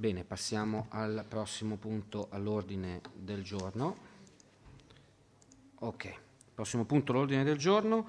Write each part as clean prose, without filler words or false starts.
Bene, passiamo al prossimo punto all'ordine del giorno. Ok, prossimo punto all'ordine del giorno.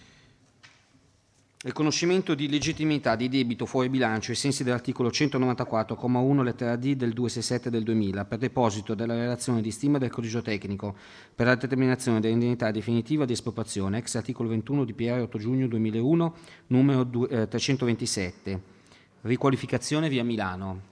Riconoscimento di legittimità di debito fuori bilancio ai sensi dell'articolo 194,1 lettera D del 267 del 2000 per deposito della relazione di stima del codice tecnico per la determinazione dell'indennità definitiva di espropriazione ex articolo 21 di PR 8 giugno 2001 numero 327. Riqualificazione via Milano.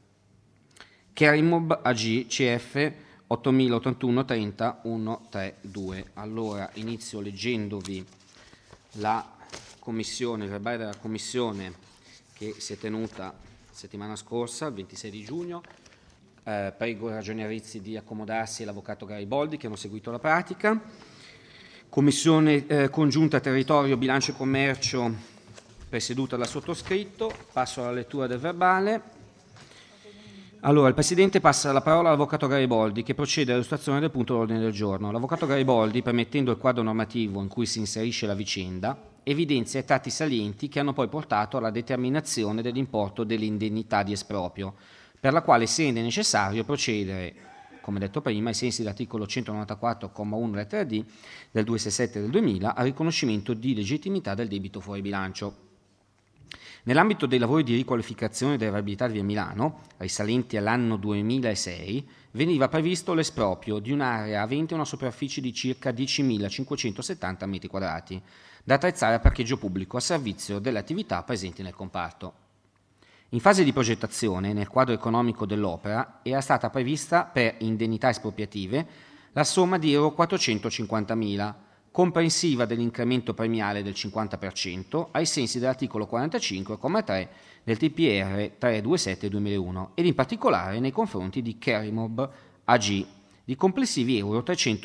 Kerimob AG CF 8081 30 132. Allora inizio leggendovi la commissione, il verbale della commissione che si è tenuta settimana scorsa, il 26 di giugno. Prego i ragionieri Rizzi di accomodarsi e l'avvocato Gariboldi che hanno seguito la pratica. Commissione congiunta territorio, bilancio e commercio presieduta dal sottoscritto. Passo alla lettura del verbale. Allora, il Presidente passa la parola all'Avvocato Gariboldi che procede all'illustrazione del punto all'ordine del giorno. L'Avvocato Gariboldi, permettendo il quadro normativo in cui si inserisce la vicenda, evidenzia i tratti salienti che hanno poi portato alla determinazione dell'importo dell'indennità di esproprio, per la quale si rende necessario procedere, come detto prima, ai sensi dell'articolo 194,1 lettera D del 267 del 2000, al riconoscimento di legittimità del debito fuori bilancio. Nell'ambito dei lavori di riqualificazione della viabilità di via Milano, risalenti all'anno 2006, veniva previsto l'esproprio di un'area avente una superficie di circa 10.570 m2, da attrezzare a parcheggio pubblico a servizio delle attività presenti nel comparto. In fase di progettazione, nel quadro economico dell'opera, era stata prevista per indennità espropriative la somma di euro 450.000, comprensiva dell'incremento premiale del 50% ai sensi dell'articolo 45,3 del TPR 327/2001 ed in particolare nei confronti di Kerimob AG di complessivi euro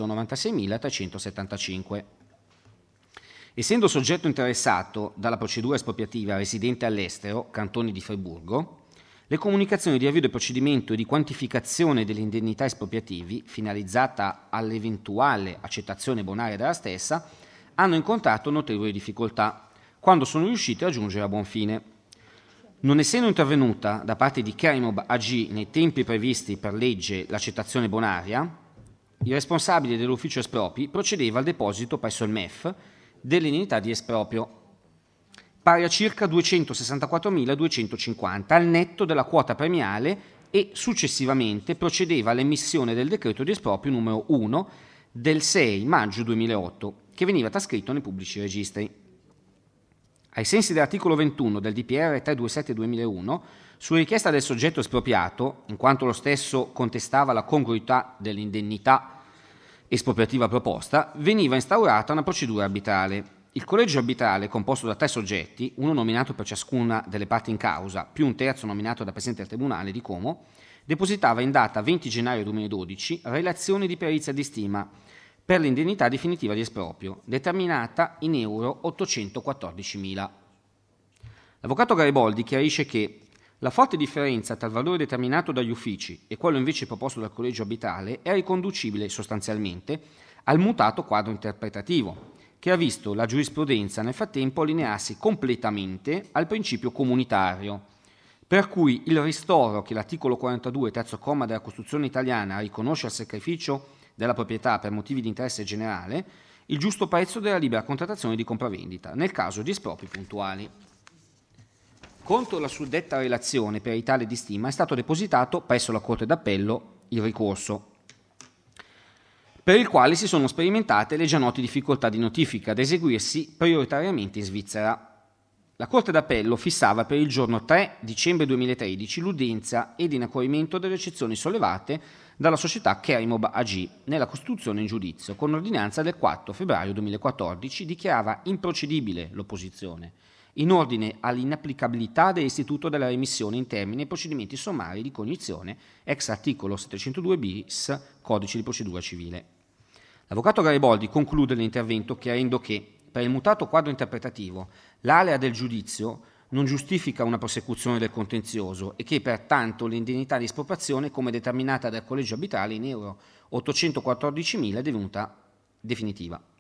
396.375. Essendo soggetto interessato dalla procedura espropriativa residente all'estero, cantoni di Friburgo, le comunicazioni di avvio del procedimento e di quantificazione delle indennità espropriativi, finalizzata all'eventuale accettazione bonaria della stessa, hanno incontrato notevoli difficoltà, quando sono riuscite a giungere a buon fine. Non essendo intervenuta da parte di Kerimob AG nei tempi previsti per legge l'accettazione bonaria, il responsabile dell'ufficio espropri procedeva al deposito presso il MEF dell'indennità di esproprio, pari a circa 264.250 al netto della quota premiale e successivamente procedeva all'emissione del decreto di esproprio numero 1 del 6 maggio 2008 che veniva trascritto nei pubblici registri. Ai sensi dell'articolo 21 del DPR 327/2001, su richiesta del soggetto espropriato, in quanto lo stesso contestava la congruità dell'indennità espropriativa proposta, veniva instaurata una procedura arbitrale. Il collegio arbitrale, composto da 3 soggetti, uno nominato per ciascuna delle parti in causa, più un terzo nominato da Presidente del Tribunale di Como, depositava in data 20 gennaio 2012 relazioni di perizia di stima per l'indennità definitiva di esproprio, determinata in euro 814.000. L'Avvocato Gariboldi chiarisce che la forte differenza tra il valore determinato dagli uffici e quello invece proposto dal collegio arbitrale è riconducibile sostanzialmente al mutato quadro interpretativo, che ha visto la giurisprudenza nel frattempo allinearsi completamente al principio comunitario, per cui il ristoro che l'articolo 42, terzo comma della Costituzione italiana riconosce al sacrificio della proprietà per motivi di interesse generale, il giusto prezzo della libera contrattazione di compravendita, nel caso di espropri puntuali. Contro la suddetta relazione peritale di stima è stato depositato presso la Corte d'Appello il ricorso, per il quale si sono sperimentate le già note difficoltà di notifica da eseguirsi prioritariamente in Svizzera. La Corte d'Appello fissava per il giorno 3 dicembre 2013 l'udienza ed in accoglimento delle eccezioni sollevate dalla società Kerimob AG nella costituzione in giudizio, con ordinanza del 4 febbraio 2014 dichiarava improcedibile l'opposizione in ordine all'inapplicabilità dell'istituto della remissione in termini ai procedimenti sommari di cognizione ex articolo 702 bis Codice di procedura civile. L'Avvocato Gariboldi conclude l'intervento chiarendo che, per il mutato quadro interpretativo, l'alea del giudizio non giustifica una prosecuzione del contenzioso e che, pertanto, l'indennità di espropriazione, come determinata dal collegio arbitrale in euro 814.000, è divenuta definitiva.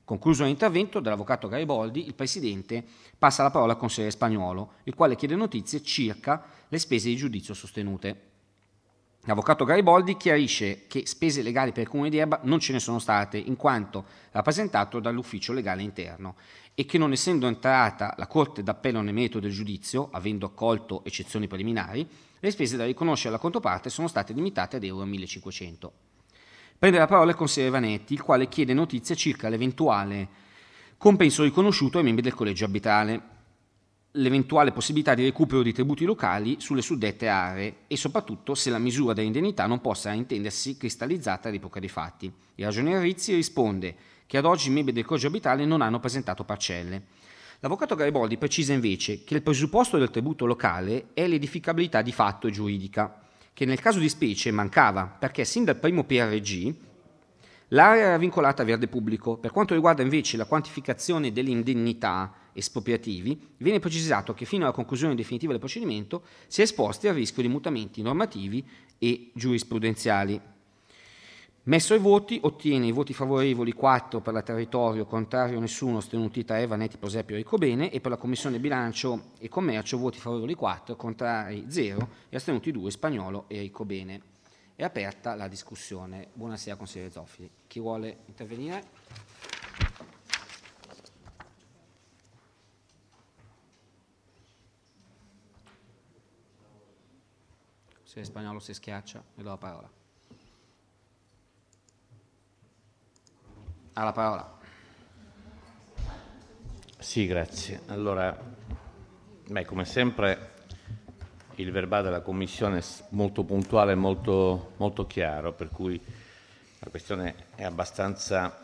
Concluso l'intervento dell'avvocato Gariboldi, il Presidente passa la parola al consigliere Spagnuolo, il quale chiede notizie circa le spese di giudizio sostenute. L'avvocato Gariboldi chiarisce che spese legali per il Comune di Erba non ce ne sono state, in quanto rappresentato dall'ufficio legale interno, e che non essendo entrata la Corte d'Appello nel merito del giudizio, avendo accolto eccezioni preliminari, le spese da riconoscere alla controparte sono state limitate ad euro 1.500. Prende la parola il consigliere Vanetti, il quale chiede notizie circa l'eventuale compenso riconosciuto ai membri del collegio arbitrale, l'eventuale possibilità di recupero di tributi locali sulle suddette aree e soprattutto se la misura dell'indennità non possa intendersi cristallizzata all'epoca dei fatti. Il ragioniere Rizzi risponde che ad oggi i membri del collegio arbitrale non hanno presentato parcelle. L'avvocato Gariboldi precisa invece che il presupposto del tributo locale è l'edificabilità di fatto e giuridica, che nel caso di specie mancava perché sin dal primo PRG l'area era vincolata a verde pubblico. Per quanto riguarda invece la quantificazione delle indennità espropriativi, viene precisato che fino alla conclusione definitiva del procedimento si è esposti al rischio di mutamenti normativi e giurisprudenziali. Messo ai voti, ottiene i voti favorevoli 4 per la territorio, contrario nessuno, astenuti 3, Vanetti, Prosepio e Ricobene, e per la Commissione Bilancio e Commercio voti favorevoli 4, contrari 0 e astenuti 2, Spagnolo e Ricobene. È aperta la discussione. Buonasera consigliere Zoffili. Chi vuole intervenire? Consigliere Spagnolo si schiaccia, le do la parola. Ha la parola. Sì, grazie. Allora, come sempre il verbale della Commissione è molto puntuale e molto, molto chiaro, per cui la questione è abbastanza,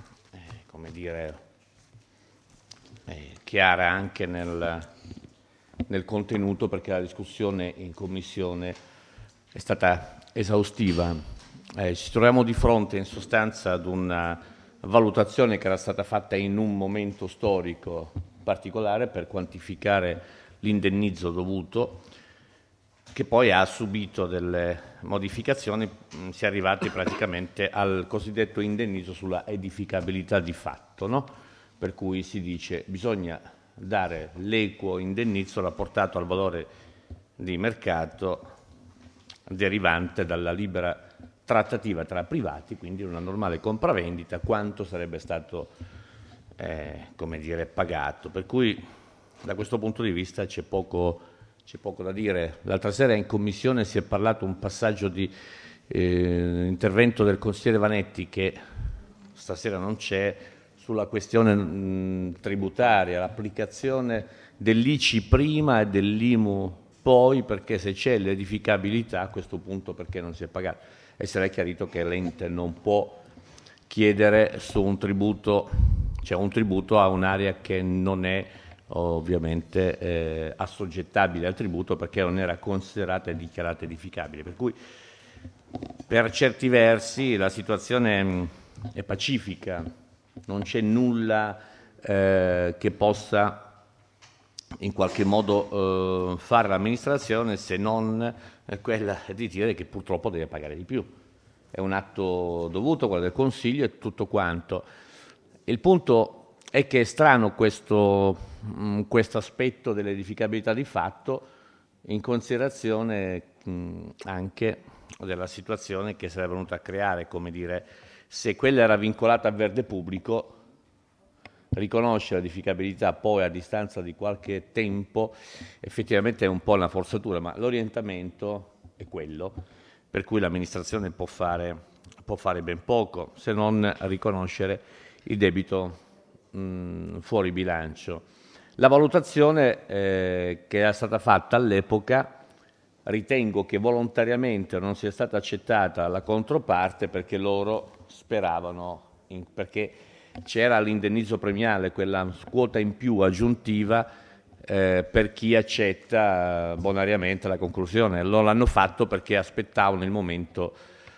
chiara anche nel contenuto, perché la discussione in Commissione è stata esaustiva. Ci troviamo di fronte in sostanza ad una valutazione che era stata fatta in un momento storico particolare per quantificare l'indennizzo dovuto, che poi ha subito delle modificazioni. Si è arrivati praticamente al cosiddetto indennizzo sulla edificabilità di fatto, no? Per cui si dice bisogna dare l'equo indennizzo rapportato al valore di mercato derivante dalla libera trattativa tra privati, quindi una normale compravendita, quanto sarebbe stato pagato. Per cui da questo punto di vista c'è poco da dire. L'altra sera in Commissione si è parlato un passaggio di intervento del consigliere Vanetti, che stasera non c'è, sulla questione tributaria, l'applicazione dell'ICI prima e dell'IMU poi, perché se c'è l'edificabilità a questo punto perché non si è pagato. E sarà chiarito che l'ente non può chiedere su un tributo a un'area che non è ovviamente assoggettabile al tributo, perché non era considerata e dichiarata edificabile. Per cui per certi versi la situazione è pacifica, non c'è nulla che possa in qualche modo fare l'amministrazione, se non quella di dire che purtroppo deve pagare di più. È un atto dovuto, quello del Consiglio e tutto quanto. Il punto è che è strano questo aspetto dell'edificabilità di fatto, in considerazione anche della situazione che sarebbe venuta a creare, se quella era vincolata a verde pubblico, riconoscere l'edificabilità poi a distanza di qualche tempo effettivamente è un po' una forzatura, ma l'orientamento è quello, per cui l'amministrazione può fare ben poco se non riconoscere il debito fuori bilancio. La valutazione che era stata fatta all'epoca, ritengo che volontariamente non sia stata accettata la controparte, perché loro speravano, perché c'era l'indennizzo premiale, quella quota in più aggiuntiva per chi accetta bonariamente la conclusione. Lo hanno fatto perché aspettavano il momento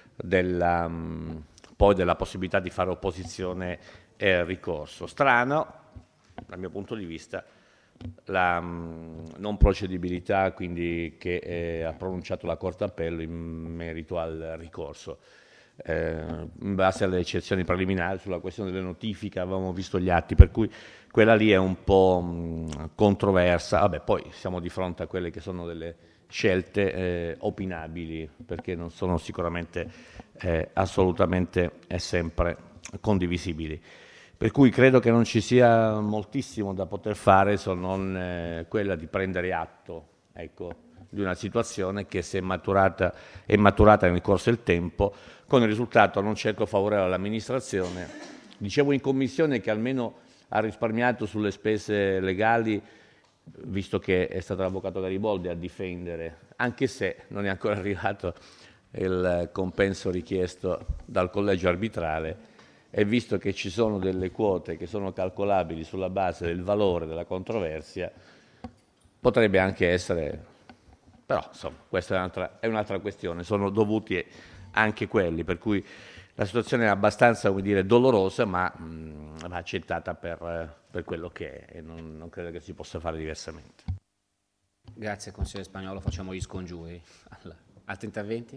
poi della possibilità di fare opposizione e ricorso. Strano, dal mio punto di vista, la non procedibilità quindi che ha pronunciato la Corte d'Appello in merito al ricorso. in base alle eccezioni preliminari. Sulla questione delle notifiche avevamo visto gli atti, per cui quella lì è un po' controversa. Vabbè, poi siamo di fronte a quelle che sono delle scelte opinabili, perché non sono sicuramente assolutamente e sempre condivisibili. Per cui credo che non ci sia moltissimo da poter fare se non quella di prendere atto, ecco, di una situazione che si è maturata nel corso del tempo, con il risultato non certo favorevole all'amministrazione. Dicevo in commissione che almeno ha risparmiato sulle spese legali, visto che è stato l'avvocato Gariboldi a difendere, anche se non è ancora arrivato il compenso richiesto dal collegio arbitrale, e visto che ci sono delle quote che sono calcolabili sulla base del valore della controversia, potrebbe anche essere, però insomma questa è un'altra questione, sono dovuti anche quelli, per cui la situazione è abbastanza, come dire, dolorosa, ma va accettata per quello che è, e non credo che si possa fare diversamente. Grazie consigliere Spagnolo, facciamo gli scongiuri. Altri interventi?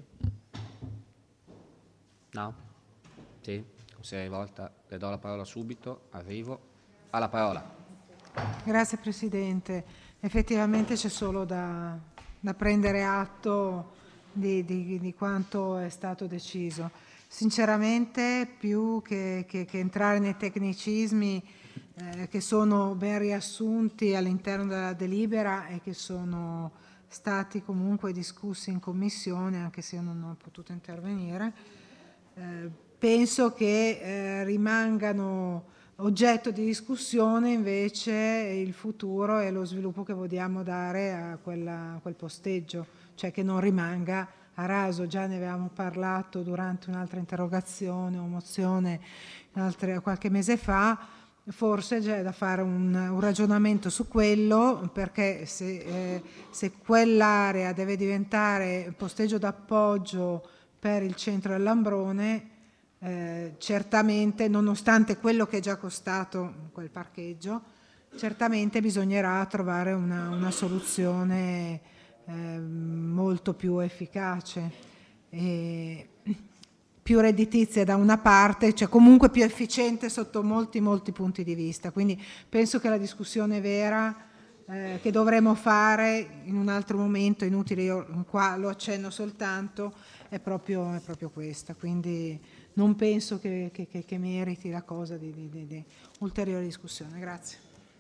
No? Sì? Consigliere Volta, le do la parola subito, arrivo. Alla parola. Grazie Presidente. Effettivamente c'è solo da prendere atto di quanto è stato deciso. Sinceramente, più che entrare nei tecnicismi che sono ben riassunti all'interno della delibera e che sono stati comunque discussi in commissione, anche se io non ho potuto intervenire, penso che rimangano oggetto di discussione invece il futuro e lo sviluppo che vogliamo dare a quel posteggio, cioè che non rimanga a raso. Già ne avevamo parlato durante un'altra interrogazione o mozione qualche mese fa, forse c'è da fare un ragionamento su quello, perché se quell'area deve diventare posteggio d'appoggio per il centro dell'Ambrone, certamente, nonostante quello che è già costato quel parcheggio, certamente bisognerà trovare una soluzione molto più efficace e più redditizia da una parte, cioè comunque più efficiente sotto molti punti di vista. Quindi penso che la discussione vera che dovremo fare in un altro momento, inutile, io qua lo accenno soltanto, è proprio questa. Quindi non penso che meriti la cosa di ulteriore discussione. Grazie.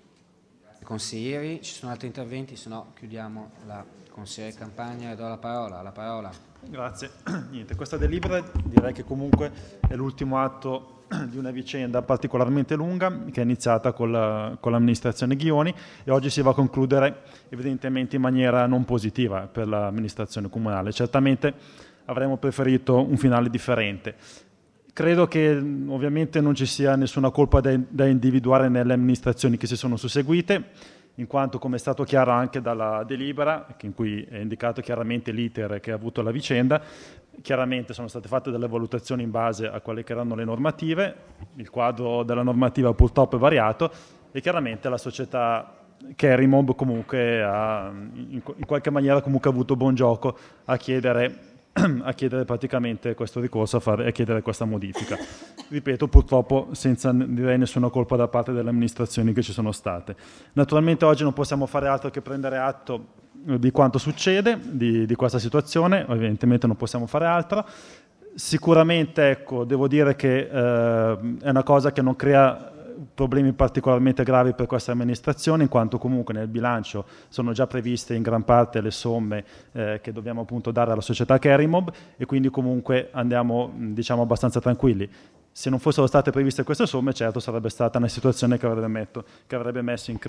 Consiglieri, ci sono altri interventi? Se no chiudiamo la consigliere Campagna e do la parola. La parola. Grazie. Niente, questa delibera direi che comunque è l'ultimo atto di una vicenda particolarmente lunga che è iniziata con l'amministrazione Ghioni e oggi si va a concludere evidentemente in maniera non positiva per l'amministrazione comunale. Certamente avremmo preferito un finale differente. Credo che ovviamente non ci sia nessuna colpa da individuare nelle amministrazioni che si sono susseguite, in quanto, come è stato chiaro anche dalla delibera, in cui è indicato chiaramente l'iter che ha avuto la vicenda, chiaramente sono state fatte delle valutazioni in base a quelle che erano le normative, il quadro della normativa purtroppo è variato e chiaramente la società Kerimov comunque ha in qualche maniera comunque avuto buon gioco a chiedere praticamente questo ricorso, a chiedere questa modifica. Ripeto, purtroppo senza direi nessuna colpa da parte delle amministrazioni che ci sono state. Naturalmente oggi non possiamo fare altro che prendere atto di quanto succede, di questa situazione, evidentemente non possiamo fare altro. Sicuramente, ecco, devo dire che è una cosa che non crea problemi particolarmente gravi per questa amministrazione, in quanto comunque nel bilancio sono già previste in gran parte le somme che dobbiamo appunto dare alla società Kerimov e quindi comunque andiamo, diciamo, abbastanza tranquilli. Se non fossero state previste queste somme, certo sarebbe stata una situazione che avrebbe messo in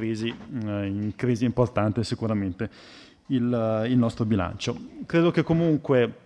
crisi importante sicuramente il nostro bilancio. Credo che comunque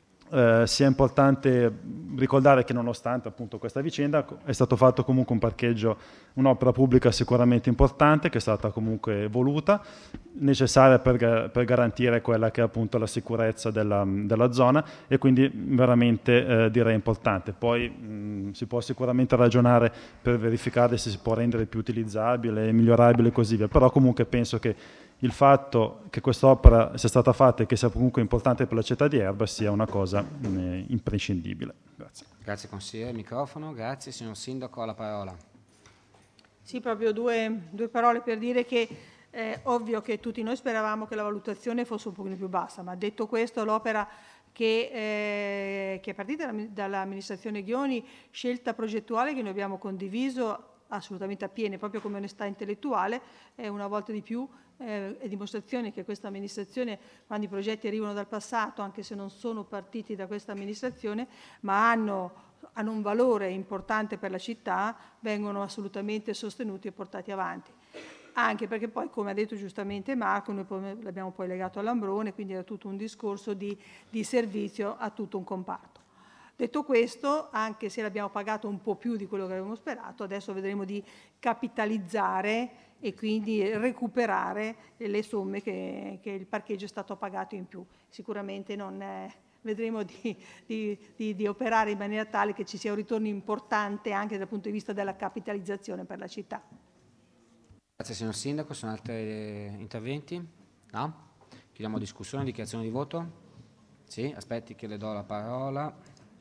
sia importante ricordare che nonostante appunto questa vicenda è stato fatto comunque un parcheggio, un'opera pubblica sicuramente importante che è stata comunque voluta, necessaria per garantire quella che è appunto la sicurezza della zona e quindi veramente direi importante. Poi si può sicuramente ragionare per verificare se si può rendere più utilizzabile, migliorabile e così via, però comunque penso che il fatto che quest'opera sia stata fatta e che sia comunque importante per la città di Erba sia una cosa imprescindibile. Grazie. Grazie. Grazie consigliere, microfono, grazie. Signor Sindaco, ha la parola. Sì, proprio due parole per dire che è ovvio che tutti noi speravamo che la valutazione fosse un pochino più bassa, ma detto questo l'opera che è partita dall'amministrazione Ghioni, scelta progettuale che noi abbiamo condiviso assolutamente a piene, proprio come onestà intellettuale, è una volta di più è dimostrazione che questa amministrazione, quando i progetti arrivano dal passato, anche se non sono partiti da questa amministrazione, ma hanno un valore importante per la città, vengono assolutamente sostenuti e portati avanti. Anche perché poi, come ha detto giustamente Marco, noi poi l'abbiamo poi legato all'Ambrone, quindi era tutto un discorso di servizio a tutto un comparto. Detto questo, anche se l'abbiamo pagato un po' più di quello che avevamo sperato, adesso vedremo di capitalizzare e quindi recuperare le somme che il parcheggio è stato pagato in più. Sicuramente vedremo di operare in maniera tale che ci sia un ritorno importante anche dal punto di vista della capitalizzazione per la città. Grazie signor Sindaco, sono altri interventi? No? Chiudiamo discussione, dichiarazione di voto? Sì, aspetti che le do la parola.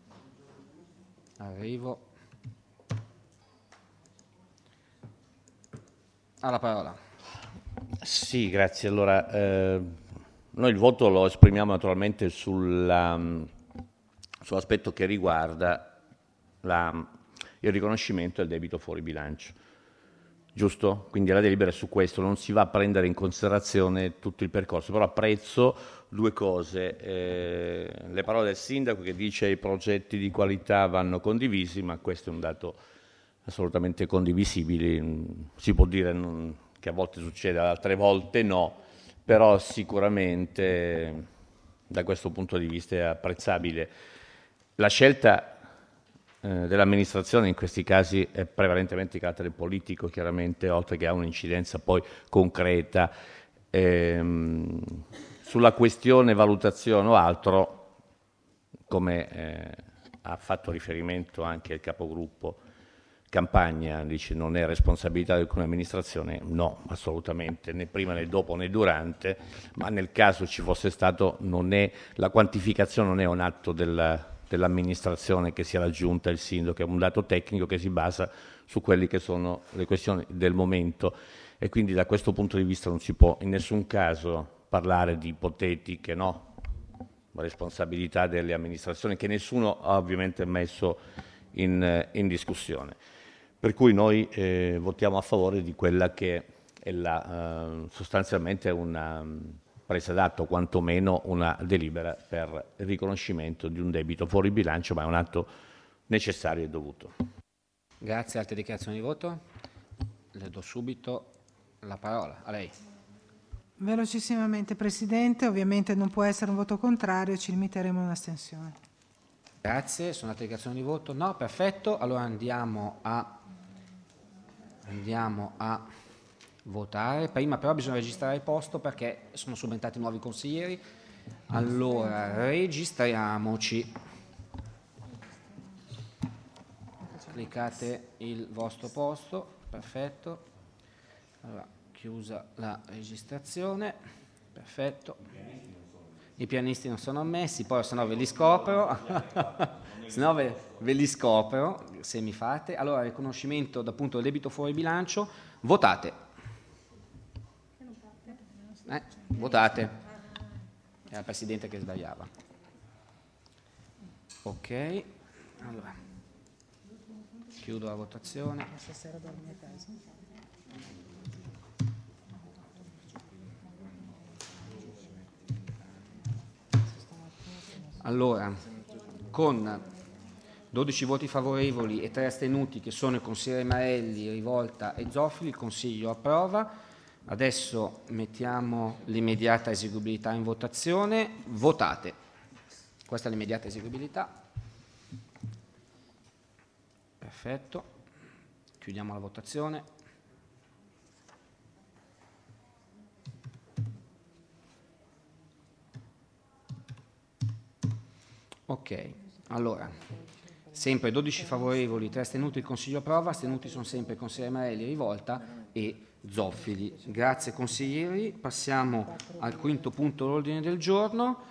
Arrivo. Ha la parola. Sì, grazie. Allora, noi il voto lo esprimiamo naturalmente sull'aspetto che riguarda il riconoscimento del debito fuori bilancio. Giusto? Quindi la delibera è su questo, non si va a prendere in considerazione tutto il percorso, però apprezzo due cose, le parole del Sindaco che dice che i progetti di qualità vanno condivisi, ma questo è un dato assolutamente condivisibile, si può dire che a volte succede, altre volte no, però sicuramente da questo punto di vista è apprezzabile. La scelta dell'amministrazione in questi casi è prevalentemente di carattere politico, chiaramente, oltre che ha un'incidenza poi concreta. Sulla questione valutazione o altro, come ha fatto riferimento anche il capogruppo Campagna, dice non è responsabilità di alcuna amministrazione, no, assolutamente, né prima né dopo né durante, ma nel caso ci fosse stato la quantificazione non è un atto dell'amministrazione che sia raggiunta il sindaco, è un dato tecnico che si basa su quelle che sono le questioni del momento e quindi da questo punto di vista non si può in nessun caso parlare di ipotetiche responsabilità delle amministrazioni che nessuno ha ovviamente messo in discussione. Per cui noi votiamo a favore di quella che è sostanzialmente una presa d'atto, quantomeno una delibera per il riconoscimento di un debito fuori bilancio, ma è un atto necessario e dovuto. Grazie, altre dichiarazioni di voto? Le do subito la parola, a lei. Velocissimamente Presidente, ovviamente non può essere un voto contrario, ci limiteremo a un'astensione. Grazie, sono altre dichiarazioni di voto? No, perfetto, allora andiamo a votare. Prima però bisogna registrare il posto perché sono subentrati nuovi consiglieri. Allora, registriamoci. Cliccate il vostro posto, perfetto. Allora, chiusa la registrazione, perfetto. I pianisti non sono ammessi, poi se no ve li scopro. Se no ve li scopro se mi fate. Allora, riconoscimento appunto del debito fuori bilancio, votate. Votate. Era il Presidente che sbagliava. Ok, allora chiudo la votazione. Allora, con 12 voti favorevoli e 3 astenuti che sono i consiglieri Marelli, Rivolta e Zoffoli, il Consiglio approva. Adesso mettiamo l'immediata eseguibilità in votazione. Votate. Questa è l'immediata eseguibilità. Perfetto. Chiudiamo la votazione. Ok, allora, sempre 12 favorevoli, 3 astenuti, il Consiglio approva, astenuti sono sempre i consiglieri Marelli, Rivolta e Zoffili. Grazie consiglieri, passiamo al quinto punto dell'ordine del giorno,